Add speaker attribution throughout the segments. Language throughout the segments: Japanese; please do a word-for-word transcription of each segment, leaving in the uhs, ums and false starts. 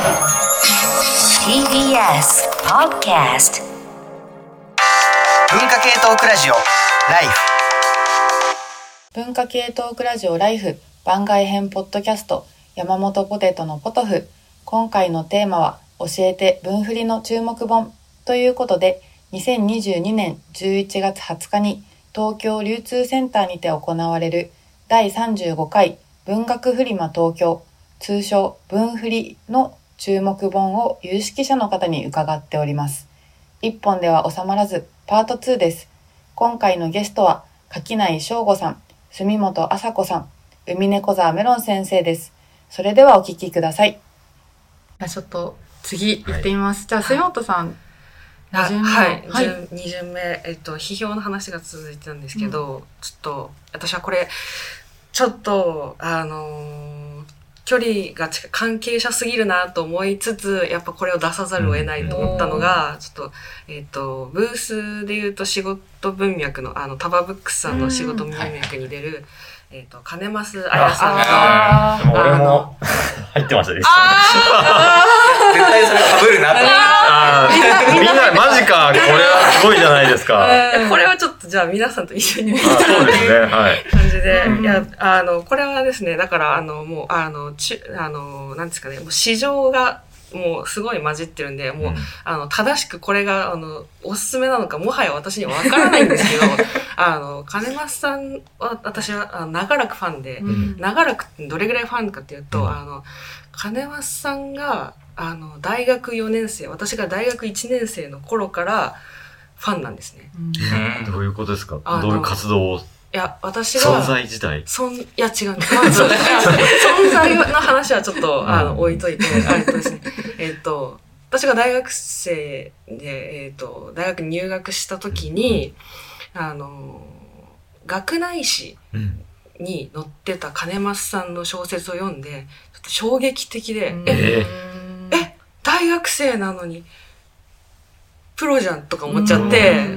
Speaker 1: ティービーエス Podcast
Speaker 2: 文化系トークラジオライフ
Speaker 3: 文化系トークラジオライフ番外編ポッドキャスト山本ポテトのポトフ。今回のテーマは教えて文振りの注目本ということで、にせんにじゅうにねんじゅういちがつはつかに東京流通センターにて行われるだいさんじゅうごかい文学フリマ東京、通称文振りの注目本を有識者の方に伺っております。一本では収まらずパートツーです。今回のゲストは垣内翔吾さん、住本麻子さん、海猫沢メロン先生です。それではお聞きください。ちょっと次行ってみます。はい、じゃあ住本さん、
Speaker 4: はい、
Speaker 3: に巡目、
Speaker 4: はい、
Speaker 3: はい、
Speaker 4: に巡目、えっと批評の話が続いてたんですけど、うん、ちょっと私はこれちょっとあのー、距離が近い関係者すぎるなと思いつつ、やっぱこれを出さざるを得ないと思ったのが、うん、ちょっとえっとブースで言うと仕事文脈のあのタバブックスさんの仕事文脈に出る、うん、はい、えっと金増彩さ
Speaker 5: んの、俺も入ってましたね。
Speaker 2: 絶対それ被るなと思って。
Speaker 5: あみんなマジか、これはすごいじゃないですか。
Speaker 4: これはちょっとじゃあ皆さんと一緒に見たい
Speaker 5: そうですね、はい、
Speaker 4: 感じで、いやあのこれはですね、だからあのもうあのちあのなんですかね、もう市場がもうすごい混じってるんで、もう、うん、あの正しくこれがあのおすすめなのかもはや私には分からないんですけどあの金増さんは私はあの長らくファンで、うん、長らくってどれぐらいファンかっていうと、うん、あの金増さんがあの大学よねん生、私が大学いちねん生の頃からファンなんですね。
Speaker 5: うん、どういうことですか？どういう活動を？
Speaker 4: いや、私が
Speaker 5: 存在自体
Speaker 4: そんいや違う、まあ、存在の話はちょっと、うん、あの置いといて、あれとですね、えっと私が大学生で、えっと大学に入学した時に、うん、あの学内誌に載ってた金増さんの小説を読んで、ちょっと衝撃的で、うん、ええ大学生なのにプロじゃんとか思っちゃって、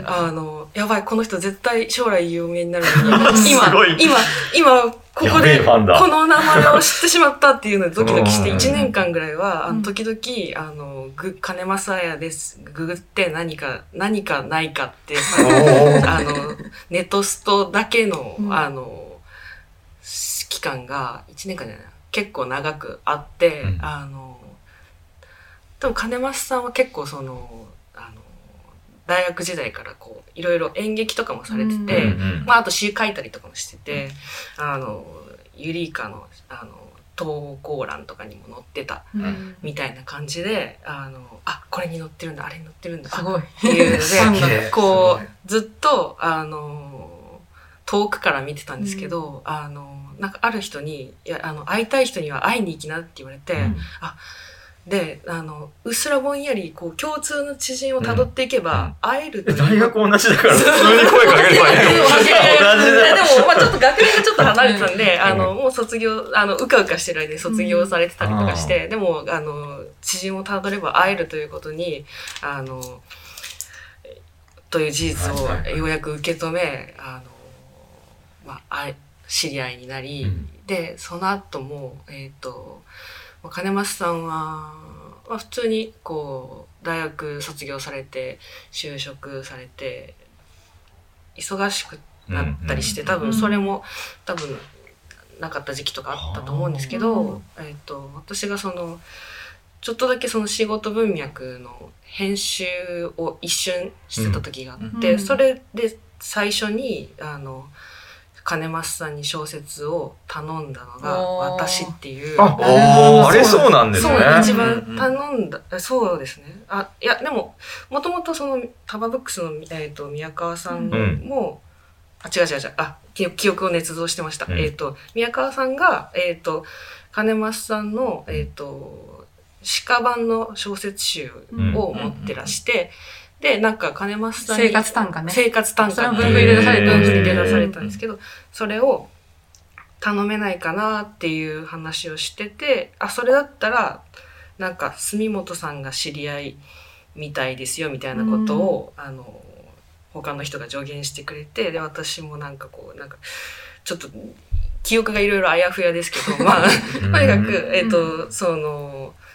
Speaker 4: あの、やばい、この人絶対将来有名になるのに、今、今、今、ここで、この名前を知ってしまったっていうのでドキドキして、いちねんかんぐらいは、あの、時々、あの、ぐ、金増彩です。ググって何か、何かないかって、あの、ネトストだけの、あの、期間が、いちねんかんじゃない、結構長くあって、うん、あの、でも金増さんは結構その、大学時代からこういろいろ演劇とかもされてて、うんうん、まああと詩書いたりとかもしてて、うん、あのユリイカのあの投稿欄とかにも載ってた、うん、みたいな感じで、あのあこれに載ってるんだ、あれに載ってるんだ、
Speaker 3: すごい
Speaker 4: っていうのでこうずっとあの遠くから見てたんですけど、うん、あのなんかある人にいやあの会いたい人には会いに行きなって言われて、うん、あで、あの、うっすらぼんやり、こう、共通の知人を辿っていけば、会えるという、うん。
Speaker 5: 大学同じだから、普通に声かければいいの。同じだ。
Speaker 4: でも、まあちょっと学年がちょっと離れてたんで、あの、もう卒業、あの、うかうかしてる間に卒業されてたりとかして、うん、でも、あの、知人を辿れば会えるということに、あの、という事実をようやく受け止め、あの、まあ、知り合いになり、うん、で、その後も、えっと、金増さんは、まあ、普通にこう大学卒業されて就職されて忙しくなったりして、多分それも多分なかった時期とかあったと思うんですけど、えっと私がそのちょっとだけその仕事文脈の編集を一瞬してた時があって、それで最初にあの金増さんに小説を頼んだのが私っていう。
Speaker 5: あ、あれそうなんですね。
Speaker 4: そう、一番頼んだ、うん、そうですね。あ、いや、でも、もともとその、タバブックスの、えっと、宮川さんも、うん、あ、違う違う違う、あ、記憶を捏造してました。うん、えっと、宮川さんが、えっと、金増さんの、えっと、鹿版の小説集を持ってらして、うん、で、なんか金増さんに
Speaker 3: 生活短歌ね。
Speaker 4: 生活短歌。それは文具
Speaker 3: 入れ出された
Speaker 4: 文具入れ出されたんですけど、それを頼めないかなっていう話をしてて、あ、それだったら、なんか住本さんが知り合いみたいですよみたいなことを、あの、他の人が助言してくれて、で、私もなんかこう、なんか、ちょっと、記憶がいろいろあやふやですけど、まあ、とにかく、えっと、その、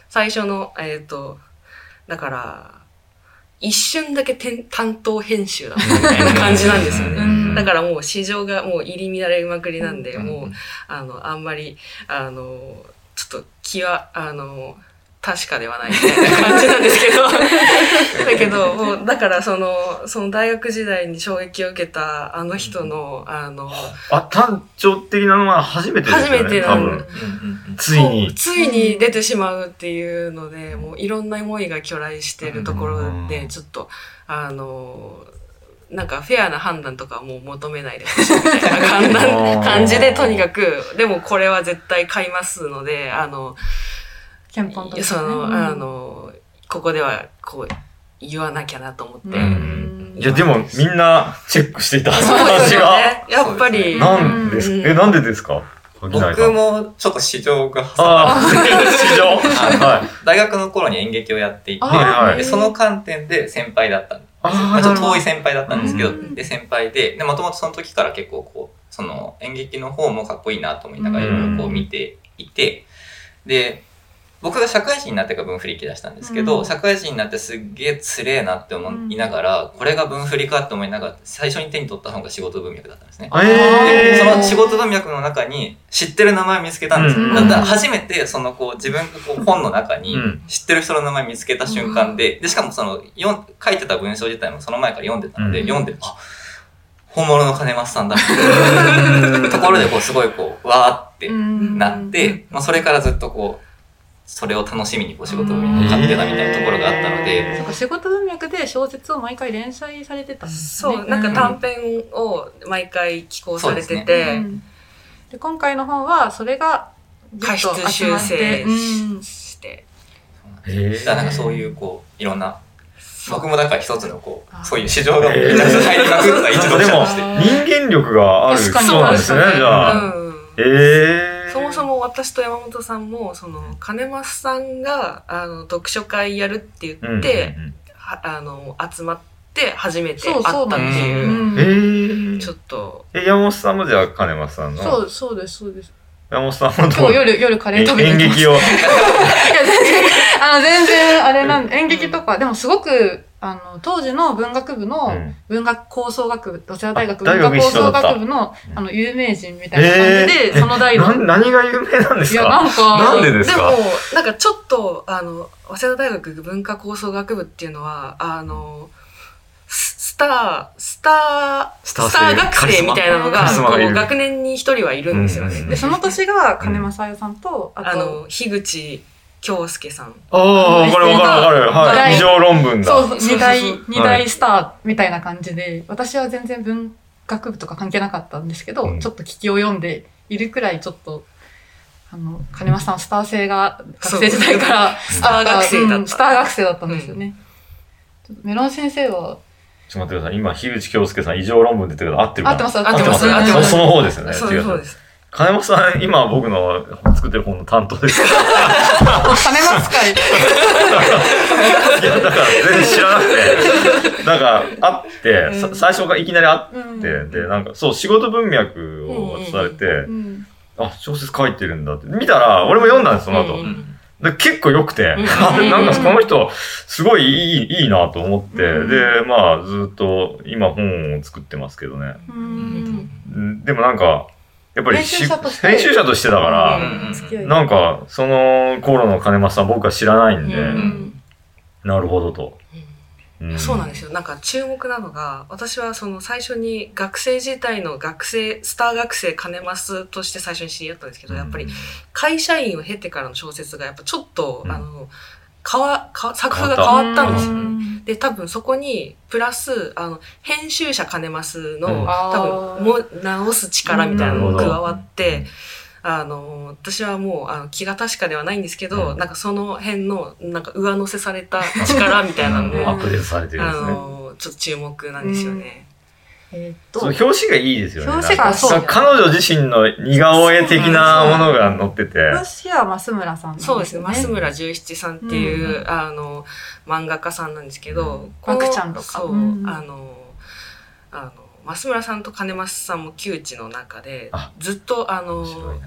Speaker 4: 最初の、えっと、だから、一瞬だけ担当編集だったみたいな感じなんですよね。だからもう市場がもう入り乱れまくりなんで、うん、もう、あの、あんまり、あの、ちょっと気は、あの、確かではないみたいな感じなんですけど、だけど、もう、だからその、その大学時代に衝撃を受けたあの人の、あの、
Speaker 5: あ、単調的なのは初めてですよね。
Speaker 4: 初めてなんで、
Speaker 5: ついに。
Speaker 4: ついに出てしまうっていうので、もういろんな思いが去来してるところで、ちょっと、あの、なんかフェアな判断とかはもう求めないでほしいみたいな感じで、とにかく、でもこれは絶対買いますので、あの、
Speaker 3: 憲法とかね、
Speaker 4: その、あの、ここではこう言わなきゃなと思って。
Speaker 5: いや、でもみんなチェックしていた
Speaker 4: 話が。やっぱり。
Speaker 5: なんです、え、なんでですか？
Speaker 6: 僕もちょっと市場が挟
Speaker 5: まって。市場はい。
Speaker 6: 大学の頃に演劇をやっていて、でその観点で先輩だったんです。まあ、ちょっと遠い先輩だったんですけど、で、先輩で、で、もともとその時から結構こう、その演劇の方もかっこいいなと思いながらいろいろこう見ていて、で、僕が社会人になってから文振り行き出したんですけど、うん、社会人になってすっげえつれえなって思いながら、うん、これが文振りかって思いながら、最初に手に取った本が仕事文脈だったんですね。でその仕事文脈の中に知ってる名前を見つけたんですよ。うん、だから初めてそのこう自分がこう本の中に知ってる人の名前を見つけた瞬間で、でしかもそのよ書いてた文章自体もその前から読んでたので、うん、読んで、あ、本物の金増さんだってところでこうすごいこう、わーってなって、まあ、それからずっとこう、それを楽しみにこう仕事文脈を買ってたみたいなところがあったので。
Speaker 3: そうか、仕事文脈で小説を毎回連載されてたんですね。
Speaker 4: そう、なんか短編を毎回寄稿されてて、で、ねうん、
Speaker 3: で今回の本はそれが
Speaker 4: 過失修正して、
Speaker 6: うん、だからなんかそういうこういろんな、僕もだから一つのこうそういう市場がめちゃくちゃ入りまくった一度でも
Speaker 5: 人間力がある人なんですね、じゃあ。うん、えー
Speaker 4: そもそも私と山本さんも、その、金増さんが、あの、読書会やるって言って、うんうんうん、あの、集まって初めて会ったっていう。ちょっと。
Speaker 5: え、山本さんもじゃあ金増さんの
Speaker 3: そう、そうです、そうです。
Speaker 5: 山本さんも
Speaker 3: 今日夜、夜カレー食べて
Speaker 5: 演劇を。いや、
Speaker 3: 全然、あの、全然、あれなん、演劇とか、でもすごく、あの、当時の文学部の、文学構想学部、早稲田大学文学構想学部の、あの、有名人みたいな感じで、その代の。
Speaker 5: 何が有名なんですか？
Speaker 3: いや、なんか、
Speaker 5: なんでですか？
Speaker 4: でも、なんかちょっと、あの、早稲田大学文化構想学部っていうのは、あの、スター、スター、スター学生みたいなのが、こう、学年に一人はいるんですよね。
Speaker 3: で、その年が金正代さんと、
Speaker 4: あと、あの、樋口京介さん。
Speaker 5: ああ、わかるわかるわかる。はい。異常論文だ。
Speaker 3: そうそう、二大、二大スターみたいな感じで、私は全然文学部とか関係なかったんですけど、うん、ちょっと聞きを読んでいるくらいちょっと、あの、金増さんスター性が学生時代から
Speaker 4: スター学生だった。
Speaker 3: スター学生だったんですよね。うん、メロン先生は、
Speaker 5: ちょっと待ってください。今、樋口京介さん異常論文出てるけど、合ってるかな？
Speaker 3: 合ってます、
Speaker 4: 合ってます。合ってます。
Speaker 5: その方ですよね。
Speaker 4: そうそうです。
Speaker 5: 金松さん、今僕の作ってる本の担当です。
Speaker 3: 金松会。い
Speaker 5: や、だから全然知らなくて。なんか、会って、うん、最初からいきなり会って、うん、で、なんか、そう、仕事文脈を渡されて、うん、あ、小説書いてるんだって。見たら、俺も読んだんです、その後。うんで結構良くて、なんかこの人、すごいいい、いいなと思って、で、まあ、ずっと今本を作ってますけどね。でもなんか、やっぱり編集者として、編集者としてだから、なんか、その頃の金松さん僕は知らないんで、なるほどと。
Speaker 4: うん、そうなんですよ。なんか注目なのが、私はその最初に学生時代の学生、スター学生金増として最初に知り合ったんですけど、やっぱり会社員を経てからの小説がやっぱちょっと、うん、あの、変わ、作風が変わったんですよね。で、多分そこに、プラス、あの、編集者金増の、うん、多分、も直す力みたいなのが加わって、あの、私はもう、あの、気が確かではないんですけど、うん、なんかその辺の、なんか上乗せされた力みたいなのを、
Speaker 5: アップデートされてるんですね。
Speaker 4: あの、ちょっと注目なんですよね。
Speaker 3: うん、えー、っと、
Speaker 5: その表紙がいいですよね。
Speaker 3: 表紙がそう。
Speaker 5: 彼女自身の似顔絵的なものが載ってて。
Speaker 3: 表紙は増村さんなんですね。
Speaker 4: そうですね。増村十七さんっていう、うん、あの、漫画家さんなんですけど、
Speaker 3: マクちゃんとか。
Speaker 4: そう、うん、あの、あの、増村さんと金増さんも旧知の中で、ずっとあの、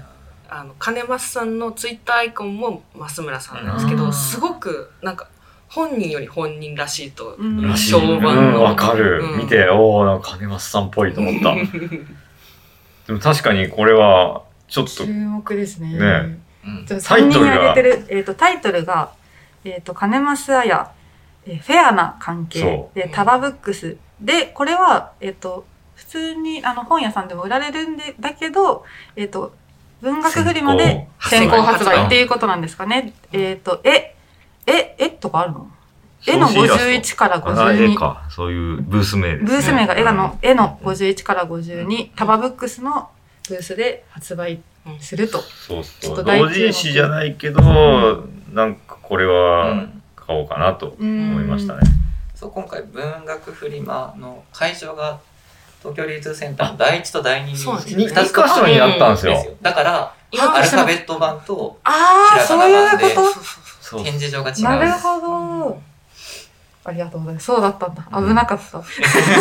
Speaker 4: あの金増さんのツイッターアイコンも増村さんなんですけど、すごくなんか本人より本人らしいと評判の。
Speaker 5: わ、うん、かる、うん、見て、おー、なんか金増さんっぽいと思った。でも確かにこれはちょっと
Speaker 3: 注目ですね。
Speaker 5: ね、
Speaker 3: うん、タイトルが挙げてる、えーと、タイトルが、えーと、金増彩、えー、フェアな関係でタバブックスで、これはえっ、ー、と普通にあの本屋さんでも売られるんでだけど、えっ、ー、と文学フリマで先行発売っていうことなんですかね。えっ、ー、とえええとかあるの？絵のごじゅういちからごじゅうに。
Speaker 5: 絵か。そういうブース名ですね。
Speaker 3: ブース名が絵の、絵のごじゅういちからごじゅうに、タバブックスのブースで発売すると。
Speaker 5: そうそう。同人誌じゃないけど、うん、なんかこれは買おうかなと思いましたね。
Speaker 6: そう、今回文学フリマの会場が東京流通センターのだいいちとだいににふたつ箇所にあったんですよ。だから、アルファベット版とひらがな版で展示場が違う。
Speaker 3: なるほど。ありがとうございます。そうだったんだ。危なかった。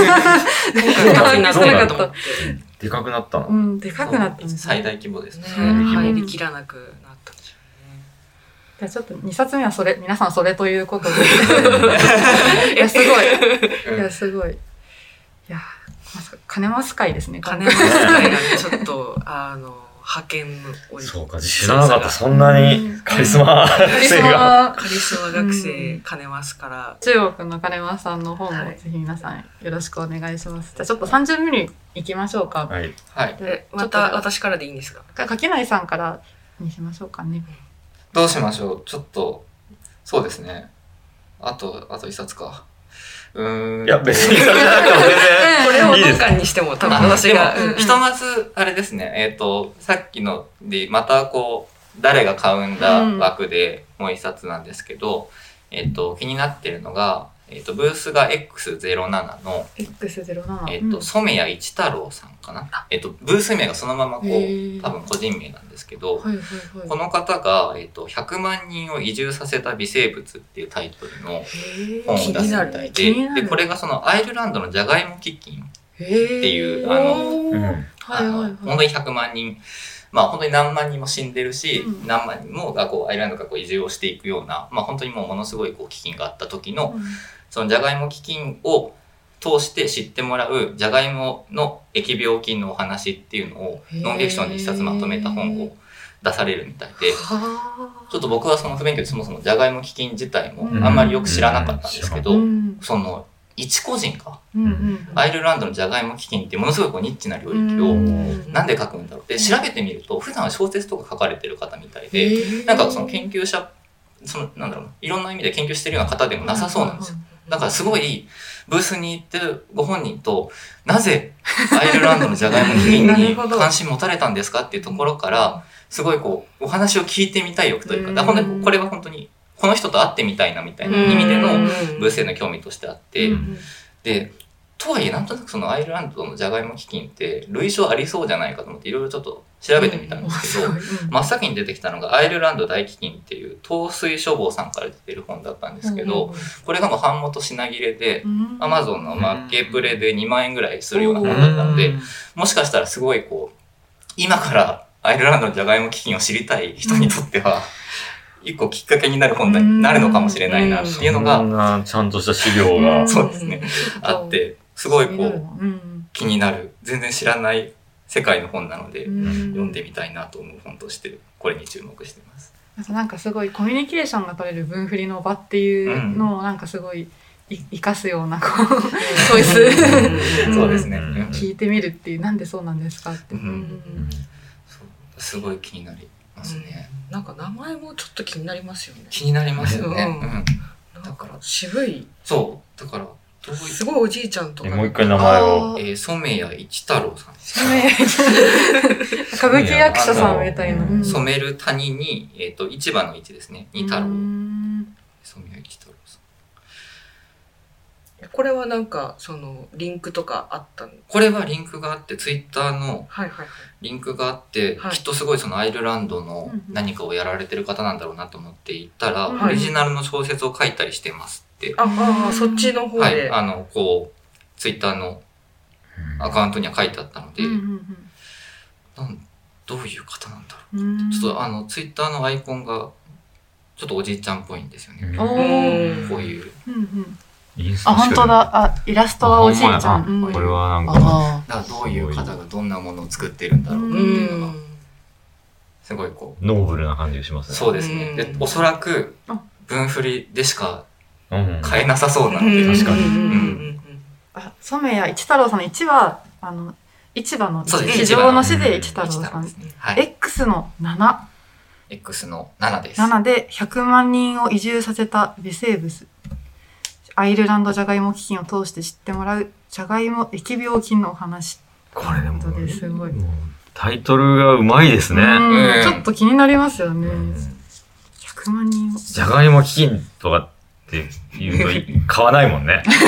Speaker 5: でかくなったの。
Speaker 3: うん、でかくなった。
Speaker 6: 最大規模ですね。
Speaker 4: 入りきらなくなったんでしょうね。
Speaker 3: じゃあちょっとにさつめはそれ、皆さんそれということで。いや、すごい。いや、すごい。いや、まさか金増会ですね。
Speaker 4: 金増会がね、ちょっと、あの、派遣のおじ
Speaker 5: そうか、知らなかった。そんなにカリスマ性が。
Speaker 4: カリスマ学生、金増から。
Speaker 3: 中国の金増さんの本をぜひ皆さんよろしくお願いします。じゃあちょっとさんじゅうミリ行きましょうか。
Speaker 5: はい。
Speaker 6: はい。
Speaker 4: で、また私からでいいんですか？
Speaker 3: 柿内さんからにしましょうかね。
Speaker 6: どうしましょう？ちょっと、そうですね。あと、あと一冊か。うーん。
Speaker 5: いや、別にそれじゃなくても全然。
Speaker 4: これをどうかにしても多分私が。
Speaker 6: ひとまず、あれですね。えっと、さっきので、またこう、誰が買うんだ枠でもう一冊なんですけど、えっと、気になってるのが、えっと、ブースが エックスゼロなな の、
Speaker 3: エックスゼロなな
Speaker 6: えっと、染谷一太郎さんかな。えっと、ブース名がそのままこう、多分個人名なんですけど、
Speaker 3: はいはいはい、
Speaker 6: この方が、えっと、ひゃくまんにんを移住させた微生物っていうタイトルの本を出すみたいで、で、これがそのアイルランドのジャガイモ飢饉っていう、あの、うんあの本当にひゃくまんにん、まあ本当に何万人も死んでるし、うん、何万人もがこうアイルランドがこう移住をしていくような、まあ本当にもうものすごいこう飢饉があった時の、うん、そのジャガイモ飢饉を通して知ってもらうジャガイモの疫病菌のお話っていうのをノンフィクションで一冊まとめた本を出されるみたいで、ちょっと僕はその不勉強でそもそもジャガイモ飢饉自体もあんまりよく知らなかったんですけど、うん、その一個人か、うんうん、アイルランドのジャガイモ飢饉ってものすごいこうニッチな領域をなんで書くんだろうって調べてみると普段は小説とか書かれてる方みたいで、なんかその研究者そのなんだろういろんな意味で研究してるような方でもなさそうなんですよ。だからすごいブースに行ってるご本人となぜアイルランドのジャガイモ飢饉に関心持たれたんですかっていうところからすごいこうお話を聞いてみたい欲というか、だから本当にこれは本当にこの人と会ってみたいなみたいな意味でのブースへの興味としてあって、でとはいえなんとなくそのアイルランドのジャガイモ飢饉って類書ありそうじゃないかと思っていろいろちょっと調べてみたんですけど、真っ先に出てきたのがアイルランド大飢饉っていう東水書房さんから出てる本だったんですけど、これがもう版元品切れで Amazon のマッケプレでにまんえんぐらいするような本だったので、もしかしたらすごいこう今からアイルランドのジャガイモ飢饉を知りたい人にとっては一個きっかけになる本になるのかもしれないなっていうのが、
Speaker 5: そんなちゃんとした資料が
Speaker 6: そうですねあって、すごいこう気になる全然知らない世界の本なので読んでみたいなと思う本としてこれに注目してます。
Speaker 3: あとなんかすごいコミュニケーションが取れる文振りの場っていうのをなんかすごい生かすようなこうチョイス
Speaker 6: そうですね、
Speaker 3: 聞いてみるっていうなんでそうなんですかって、うんうん、
Speaker 6: そうすごい気になりますね、
Speaker 4: うん、なんか名前もちょっと気になりますよね。
Speaker 6: 気になりますよね、
Speaker 4: うんうん、だから渋い
Speaker 6: そうだから
Speaker 4: すごいおじいちゃんとか
Speaker 5: もう一回名前を
Speaker 6: えー、染谷一太郎さんです
Speaker 3: 歌舞伎役者さんみたいな、
Speaker 6: うん、染める谷に、えー、と市場の市ですねに太郎染谷一太郎さ
Speaker 4: ん。これはなんかそのリンクとかあったの？
Speaker 6: これはリンクがあってツイッターのリンクがあって、
Speaker 4: はい、
Speaker 6: きっとすごいそのアイルランドの何かをやられてる方なんだろうなと思って行ったら、
Speaker 4: はい、
Speaker 6: オリジナルの小説を書いたりしてますって、
Speaker 4: ああそっちの方で、
Speaker 6: はい、あのこうツイッターのアカウントには書いてあったので、うんうんうん、なんどういう方なんだろう。ちょっとあのツイッターのアイコンがちょっとおじいちゃんっぽいんですよね。
Speaker 3: おー
Speaker 6: こういう。
Speaker 3: うんうん
Speaker 5: インス
Speaker 3: あ、
Speaker 5: タしか
Speaker 3: 本当だ。あ、イラストはおじいちゃん。
Speaker 5: あ
Speaker 3: うん
Speaker 5: これはなんか
Speaker 3: あ
Speaker 6: だからどういう方がどんなものを作ってるんだろうっていうのがすごいこう。
Speaker 5: ノーブルな感じがしますね。
Speaker 6: そうですね。で、おそらく文振りでしか
Speaker 5: うん
Speaker 6: 買えなさそうなので、
Speaker 5: 確かに
Speaker 6: うん
Speaker 3: あ、染谷一太郎さんのいちは、あの、市場の
Speaker 6: そうです
Speaker 3: 市場の市で一太郎
Speaker 6: 一太
Speaker 3: さん。
Speaker 6: 郎ですね。はい。
Speaker 3: X のなな。
Speaker 6: X のななです。
Speaker 3: ななでひゃくまん人を移住させた微生物。アイルランドじゃがいも基金を通して知ってもらうじゃがいも疫病菌のお話。
Speaker 5: これでも
Speaker 3: ということですごい。
Speaker 5: もうタイトルがうまいですね。
Speaker 3: うん
Speaker 6: うん
Speaker 3: ちょっと気になりますよね。
Speaker 5: うん
Speaker 3: ひゃくまん人を。
Speaker 5: じゃがいも基金とかって言うとい買わないもんね。
Speaker 3: ひ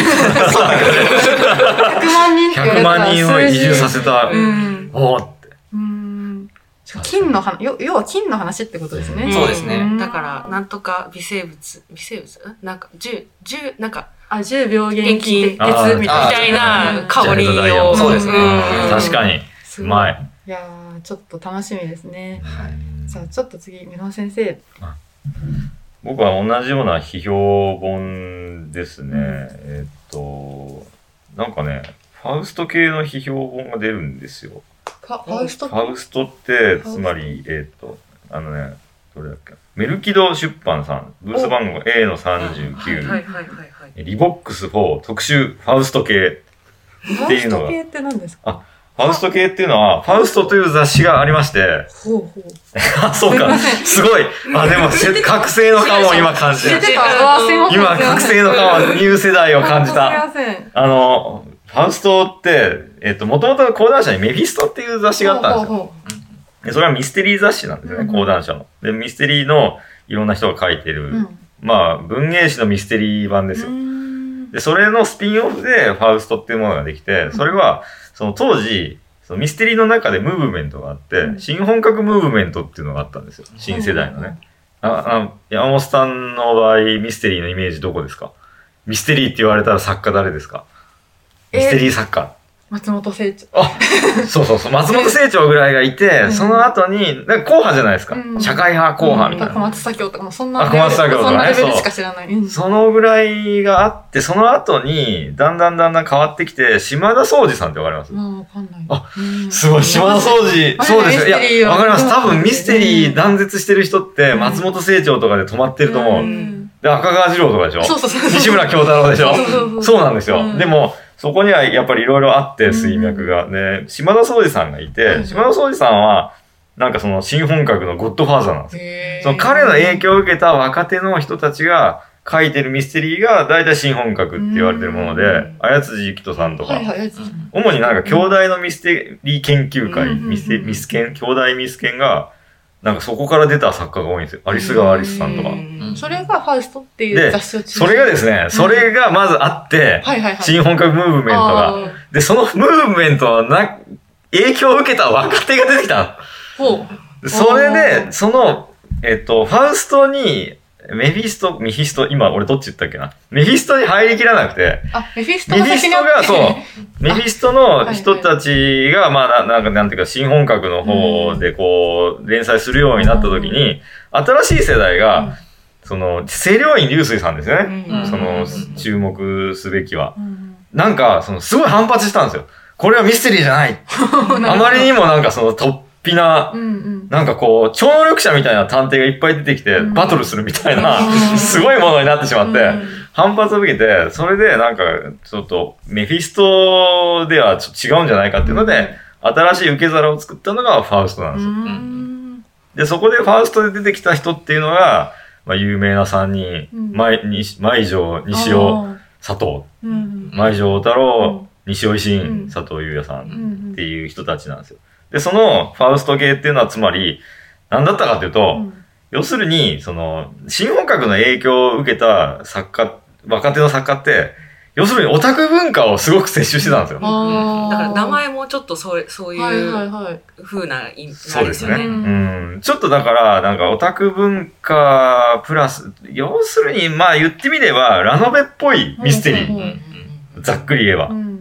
Speaker 3: ゃくまん人って言われたら
Speaker 5: ひゃくまん人を移住させた。
Speaker 3: うん。
Speaker 5: おーって。
Speaker 3: うん。金の話、よ要は金の話ってことですね。
Speaker 6: そうですね
Speaker 3: ん
Speaker 4: だから、なんとか微生物、微生物なんか、十、十、なんか、
Speaker 3: あ、じゅうびょう元気鉄み
Speaker 5: あー
Speaker 3: たいな。
Speaker 4: みたいな香り
Speaker 5: ジャイアントダイヤモ
Speaker 4: を。
Speaker 5: ンド
Speaker 6: そうですね
Speaker 4: ん
Speaker 5: 確かに。うまい。
Speaker 3: いやー、ちょっと楽しみですね。
Speaker 6: はい
Speaker 3: じゃあ、ちょっと次、メロン先生。
Speaker 5: 僕は同じような批評本ですね。えっと、なんかね、ファウスト系の批評本が出るんですよ。
Speaker 3: ファファウスト
Speaker 5: ファウストって、つまり、えっと、あのね、どれだっけ、メルキド出版さん、ブース番号 エーのさんじゅうきゅう、
Speaker 4: はいはいはいはい。
Speaker 5: リボックスフォー特集ファウスト系。
Speaker 3: ファウス
Speaker 5: っていうのが
Speaker 3: ト系って何ですか？
Speaker 5: ファウスト系っていうのは、ファウストという雑誌がありまして、
Speaker 3: ほうほう。
Speaker 5: あ、そうか、すごい。あ、でも、せ覚醒の感を今感じて
Speaker 3: 知ってた？あー、すいません。
Speaker 5: 今、覚醒の感はニュー世代を感じ
Speaker 3: すい
Speaker 5: た。
Speaker 3: ません。
Speaker 5: あの、ファウストって、えっと、もともと講談社にメフィストっていう雑誌があったんですよ。
Speaker 3: ほうほ
Speaker 5: でそれはミステリー雑誌なんですよね、
Speaker 3: うん
Speaker 5: 講談社の。で、ミステリーのいろんな人が書いてる、
Speaker 3: うほう。
Speaker 5: まあ、文芸誌のミステリー版ですよ。
Speaker 3: うん。
Speaker 5: で、それのスピンオフでファウストっていうものができて、それは、その当時、そのミステリーの中でムーブメントがあって、
Speaker 3: うん
Speaker 5: 新本格ムーブメントっていうのがあったんですよ。新世代のね。ああ山本さんの場合、ミステリーのイメージどこですか？ミステリーって言われたら作家誰ですか？ミステリー作家。
Speaker 3: 松本清張。
Speaker 5: あ、そうそうそう。松本清張ぐらいがいて、
Speaker 3: うん
Speaker 5: その後に、なんか硬派じゃないですか。
Speaker 3: うん
Speaker 5: 社会派、硬派みたいな。
Speaker 3: 小松左京とかもそんな
Speaker 5: あ小松左京とかね
Speaker 3: そんなレベルしか知らない。うん
Speaker 5: そのぐらいがあって、その後に、だんだんだんだん変わってきて、島田総司さんってわかります？
Speaker 3: まあ、わかんない。
Speaker 5: あ
Speaker 3: うん
Speaker 5: すごい、島田総司。
Speaker 3: あ
Speaker 5: そうですよ。いや、
Speaker 3: ミステリーは
Speaker 5: わかります。多分ミステリ
Speaker 3: うん
Speaker 5: ー断絶してる人って、
Speaker 3: うん
Speaker 5: 松本清張とかで止まってると思う。
Speaker 3: ん
Speaker 5: で、赤川次郎とかでしょ？
Speaker 3: そうそうそう。
Speaker 5: 西村京太郎でしょ？
Speaker 3: そうそうそう
Speaker 5: そうなんですよ。
Speaker 3: うん
Speaker 5: でも、そこにはやっぱりいろいろあって、
Speaker 3: うん
Speaker 5: 水脈が。ね、島田総司さんがいて、
Speaker 3: うん
Speaker 5: 島田総司さんは、なんかその新本格のゴッドファーザーなんですよ。
Speaker 3: へー
Speaker 5: その彼の影響を受けた若手の人たちが書いてるミステリーが大体新本格って言われてるもので
Speaker 3: うん、
Speaker 5: 綾辻ゆきとさんとか
Speaker 3: はい、はい、やつ
Speaker 5: 主になんか兄弟のミステリー研究会、
Speaker 3: うん
Speaker 5: ミステミスケン、兄弟ミスケンが、なんかそこから出た作家が多いんですよ。アリス川アリスさんとか。
Speaker 3: うんそれがファウストっていう
Speaker 5: で、
Speaker 3: 雑誌を中
Speaker 5: それがですね、それがまずあって、
Speaker 3: はいはいはい。
Speaker 5: 新本格ムーブメントが。
Speaker 3: あー
Speaker 5: で、そのムーブメントのな、影響を受けた若手が出てきた
Speaker 3: ほう。
Speaker 5: の。それ
Speaker 3: あ
Speaker 5: で、
Speaker 3: ー
Speaker 5: その、えっと、ファウストに、メフィスト、ミフィスト、今俺どっち言ったっけな。メフィストに入りきらなくて、
Speaker 3: あ、メフィスト
Speaker 5: メフィス
Speaker 3: が先にあって
Speaker 5: トが、そう、メフィストの人たちが、まあ、ななんか、なんていうか、新本格の方で、こう、連載するようになった時に、新しい世代
Speaker 3: うん
Speaker 5: が、その、清涼院流水さんですよね。
Speaker 3: うん
Speaker 5: その、注目すべきは。
Speaker 3: うん
Speaker 5: なんか、その、すごい反発したんですよ。これはミステリーじゃない。あまりにもなんかその、突飛な、
Speaker 3: うんうん。
Speaker 5: なんかこう、超能力者みたいな探偵がいっぱい出てきて、
Speaker 3: うん
Speaker 5: バトルするみたいな、
Speaker 3: うん
Speaker 5: すごいものになってしまって、
Speaker 3: うん
Speaker 5: 反発を受けて、それでなんか、ちょっと、メフィストではちょっと違うんじゃないかっていうので、新しい受け皿を作ったのがファウストなんですよ。
Speaker 3: うん
Speaker 5: で、そこでファウストで出てきた人っていうのが、まあ、有名なさんにん、
Speaker 3: うん
Speaker 5: 舞舞城、西尾、佐藤、
Speaker 3: うん
Speaker 5: 舞城太郎、
Speaker 3: うん
Speaker 5: 西尾維新、
Speaker 3: うん
Speaker 5: 佐藤優也さん
Speaker 3: うん
Speaker 5: っていう人たちなんですよ。で、そのファウスト系っていうのはつまり、何だったかっていうと、
Speaker 3: うん
Speaker 5: 要するに、その、新本格の影響を受けた作家、若手の作家って、要するにオタク文化をすごく摂取してたんですよ。
Speaker 3: あー
Speaker 4: だから名前もちょっとそうそうい
Speaker 3: はいはいうはい。
Speaker 4: 風な意味
Speaker 5: そうですね。
Speaker 3: う
Speaker 5: うんん。ちょっとだから、なんかオタク文化プラス、要するに、まあ言ってみれば、ラノベっぽいミステリー。
Speaker 3: うんうん
Speaker 5: ざっくり言えば。
Speaker 3: うん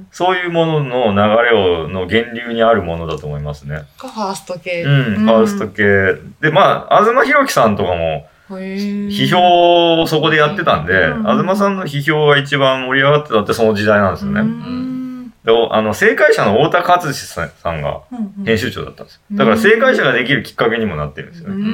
Speaker 5: そういうものの流れをの源流にあるものだと思いますね。
Speaker 3: ファースト系。
Speaker 5: うん、ファースト系。で、まあ、東博樹さんとかも、批評をそこでやってたんで、うん、東さんの批評が一番盛り上がってたってその時代なんですよね。うん、であの正解者の太田勝志さんが編集長だったんですよ。だから正解者ができるきっかけにもなってるんですよね。うん、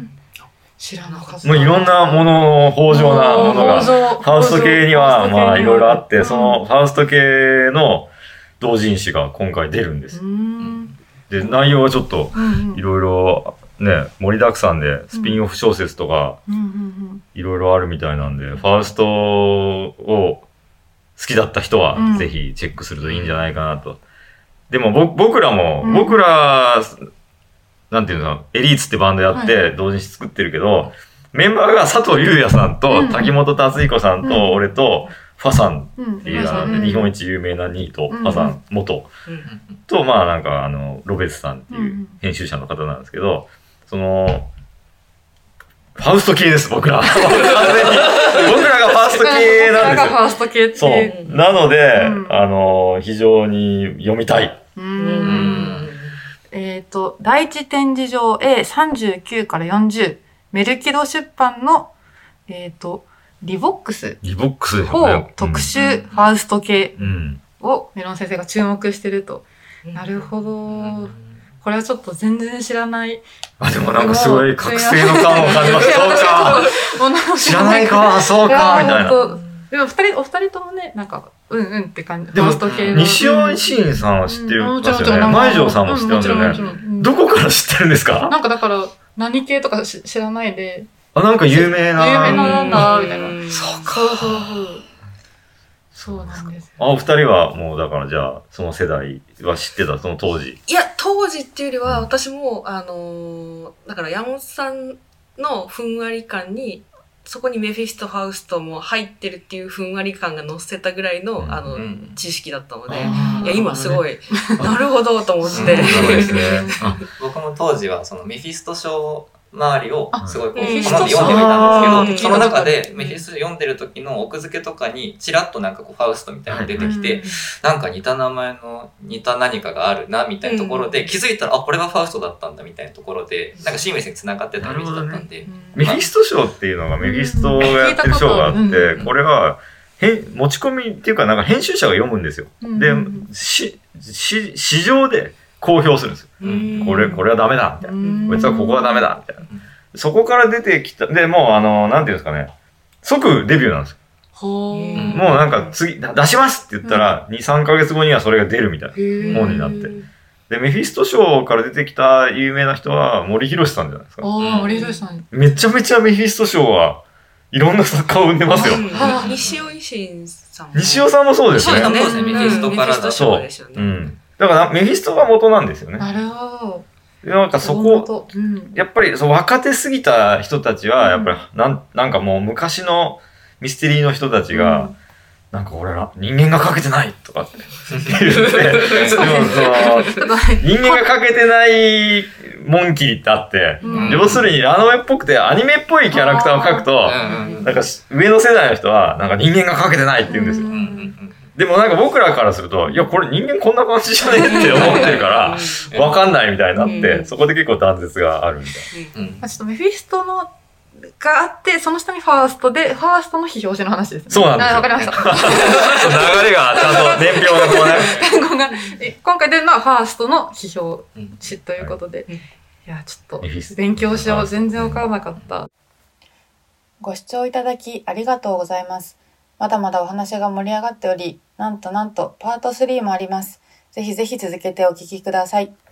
Speaker 3: 知らなかった。
Speaker 5: もういろんなもの、豊穣なものが、ファースト系にはまあいろいろあって、そのファースト系の同人誌が今回出るんです。で、内容はちょっといろいろね、盛りだくさんでスピンオフ小説とかいろいろあるみたいなんで、ファーストを好きだった人はぜひチェックするといいんじゃないかなと。でも僕らも、僕ら、なんていうの、エリーツってバンドやって同人誌作ってるけど、メンバーが佐藤優也さんと滝本達彦さんと俺とファさんっていう、あの日本一有名なニート、ファさん元と、まあなんかあの、ロベスさんっていう編集者の方なんですけど、その、ファースト系です、僕ら。完全に。僕らがファースト系なんですよ。
Speaker 3: 僕らがファースト系って。
Speaker 5: そう。なので、うん、あの、非常に読みたい。
Speaker 3: うーん。えっと、第一展示場 エーさんじゅうきゅう からよんじゅう、メルキド出版の、えっと、リボックス。
Speaker 5: リボックスですよね。
Speaker 3: 特集ファースト系をメロン先生が注目してると。うん、なるほど。これはちょっと全然知らない。
Speaker 5: あ、でもなんかすごい覚醒の感を感じました。そうか。知らないか、そうか、みたいな。
Speaker 3: でも二人、お二人ともね、なんか、うんうんって感じ。
Speaker 5: でも、西尾維新さんは知ってるんですよね。前城さんも知ってますよね。どこから知ってるんですか？
Speaker 3: なんかだから、何系とか知らないで。
Speaker 5: あ、なんか有名な。
Speaker 3: 有名なんだ、みたいな。
Speaker 5: そうか。
Speaker 3: そうそうそう。そうなんです。
Speaker 5: あ、お二人はもうだからじゃあ、その世代は知ってた、その当時。
Speaker 4: いや、当時っていうよりは、私も、あのー、だから山本さんのふんわり感に、そこにメフィスト・ファウストも入ってるっていうふんわり感が乗せたぐらいの、うん、あの、知識だったので、いや、今すごい、なるほどと思って。そうですね。
Speaker 6: 僕も当時は、そのメフィスト賞周りをすごいこう、好んで読んでみたんですけど、その中でメフィスト読んでる時の奥付けとかにチラッとなんかこうファウストみたいなのが出てきて、なんか似た名前の似た何かがあるなみたいなところで気づいたら、あ、これがファウストだったんだみたいなところで、なんかシームレスに繋がってたイメージだったんで。
Speaker 5: メフィスト賞っていうのがメフィストがやってる賞があって、これはへ持ち込みっていうかなんか編集者が読むんですよ。で、し、し、市場で公表するんですよ。これ、これはダメだみたいな。こいつはここはダメだみたいな。そこから出てきた、で、もうあの、なんていうんですかね、即デビューなんですよ。もうなんか次、出しますって言ったら、に、さんかげつごにはそれが出るみたいな本になって。で、メフィスト賞から出てきた有名な人は森博さんじゃないですか。
Speaker 3: ああ、森博さん。
Speaker 5: めちゃめちゃメフィスト賞はいろんな作家を生んでますよ。
Speaker 4: 西尾維新さんも。
Speaker 5: 西尾さんもそうですね。
Speaker 6: そうですね、メフィストからだ
Speaker 4: そうですよね。
Speaker 5: うん。だからメフィストが元なんですよね。
Speaker 3: なるほど。
Speaker 5: なんかそこ、うん、やっぱりそう若手すぎた人たちは、やっぱりなん、なんかもう昔のミステリーの人たちが、うん、なんか俺ら人間がかけてないとかって言って、でもその人間がかけてないモンキーってあって、うん、要するにラノベっぽくてアニメっぽいキャラクターを描くと、なんか上の世代の人はなんか人間がかけてないって言うんですよ。でもなんか僕らからすると、いや、これ人間こんな感じじゃねえって思ってるから、わかんないみたいになって、うん、そこで結構断絶があるみたいな。
Speaker 3: うん、ちょっとメフィストの、があって、その下にファーストで、ファーストの批評書の話ですね。
Speaker 5: そうなんですよ。
Speaker 3: わかりました。
Speaker 5: 流れが、ちゃんと年表がこうね。
Speaker 3: 単語が、今回出るのはファーストの批評誌ということで。うん、いや、ちょっと、勉強しよう。全然わからなかった。ご視聴いただきありがとうございます。まだまだお話が盛り上がっており、なんとなんとパートスリーもあります。ぜひぜひ続けてお聞きください。